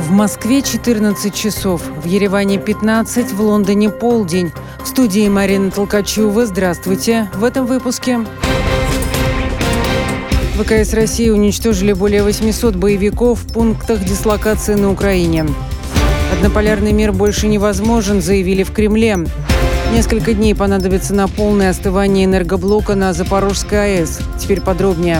В Москве 14 часов, в Ереване 15, в Лондоне полдень. В студии Марина Толкачева. Здравствуйте. В этом выпуске. ВКС России уничтожили более 800 боевиков в пунктах дислокации на Украине. Однополярный мир больше невозможен, заявили в Кремле. Несколько дней понадобится на полное остывание энергоблока на Запорожской АЭС. Теперь подробнее.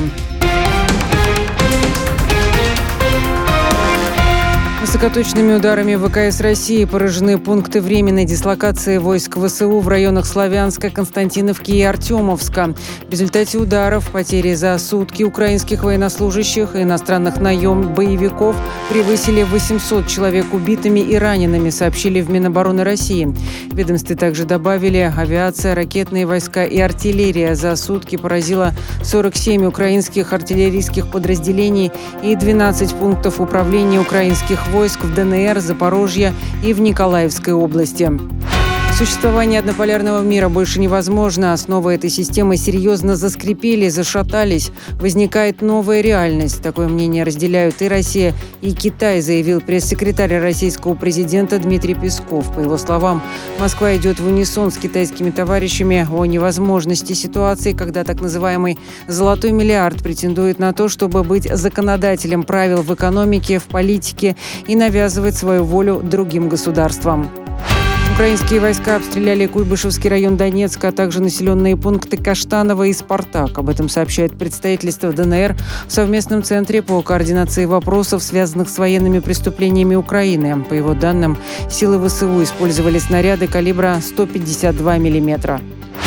Высокоточными ударами ВКС России поражены пункты временной дислокации войск ВСУ в районах Славянска, Константиновки и Артемовска. В результате ударов потери за сутки украинских военнослужащих и иностранных боевиков превысили 800 человек убитыми и ранеными, сообщили в Минобороны России. В ведомстве также добавили, авиация, ракетные войска и артиллерия за сутки поразила 47 украинских артиллерийских подразделений и 12 пунктов управления украинских войск в ДНР, Запорожье и в Николаевской области. Существование однополярного мира больше невозможно. Основы этой системы серьезно заскрипели, зашатались. Возникает новая реальность. Такое мнение разделяют и Россия, и Китай, заявил пресс-секретарь российского президента Дмитрий Песков. По его словам, Москва идет в унисон с китайскими товарищами о невозможности ситуации, когда так называемый «золотой миллиард» претендует на то, чтобы быть законодателем правил в экономике, в политике и навязывать свою волю другим государствам. Украинские войска обстреляли Куйбышевский район Донецка, а также населенные пункты Каштаново и Спартак. Об этом сообщает представительство ДНР в совместном центре по координации вопросов, связанных с военными преступлениями Украины. По его данным, силы ВСУ использовали снаряды калибра 152 мм.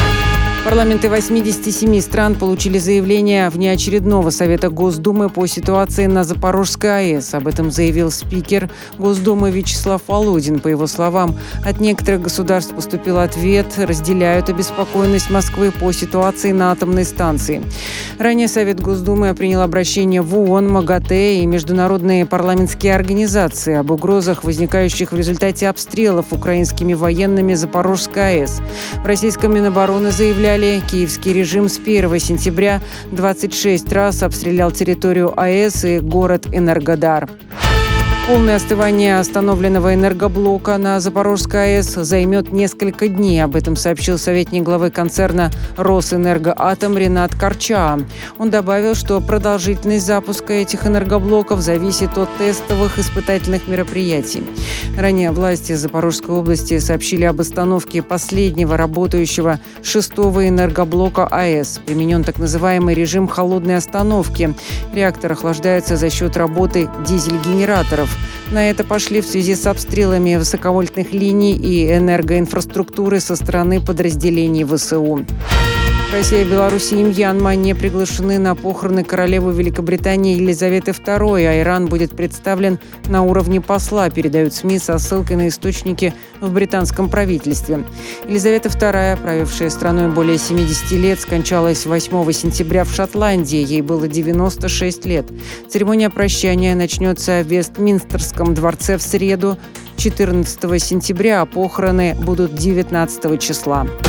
Парламенты 87 стран получили заявление внеочередного Совета Госдумы по ситуации на Запорожской АЭС. Об этом заявил спикер Госдумы Вячеслав Володин. По его словам, от некоторых государств поступил ответ, разделяют обеспокоенность Москвы по ситуации на атомной станции. Ранее Совет Госдумы принял обращение в ООН, МАГАТЭ и международные парламентские организации об угрозах, возникающих в результате обстрелов украинскими военными Запорожской АЭС. В российском Минобороны заявляли, киевский режим с 1 сентября 26 раз обстрелял территорию АЭС и город Энергодар. Полное остывание остановленного энергоблока на Запорожской АЭС займет несколько дней. Об этом сообщил советник главы концерна «Росэнергоатом» Ренат Карча. Он добавил, что продолжительность запуска этих энергоблоков зависит от тестовых испытательных мероприятий. Ранее власти Запорожской области сообщили об остановке последнего работающего 6-го энергоблока АЭС. Применен так называемый режим холодной остановки. Реактор охлаждается за счет работы дизель-генераторов. На это пошли в связи с обстрелами высоковольтных линий и энергоинфраструктуры со стороны подразделений ВСУ. Россия, Беларусь и Мьянма не приглашены на похороны королевы Великобритании Елизаветы II, а Иран будет представлен на уровне посла, передают СМИ со ссылкой на источники в британском правительстве. Елизавета II, правившая страной более 70 лет, скончалась 8 сентября в Шотландии. Ей было 96 лет. Церемония прощания начнется в Вестминстерском дворце в среду, 14 сентября, а похороны будут 19 числа.